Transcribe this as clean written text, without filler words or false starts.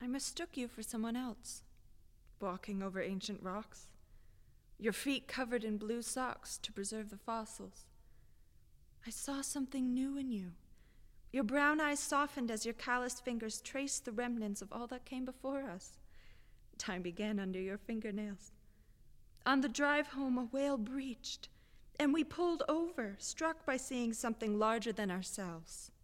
I mistook you for someone else, walking over ancient rocks, your feet covered in blue socks to preserve the fossils. I saw something new in you. Your brown eyes softened as your calloused fingers traced the remnants of all that came before us. Time began under your fingernails. On the drive home, a whale breached, and we pulled over, struck by seeing something larger than ourselves.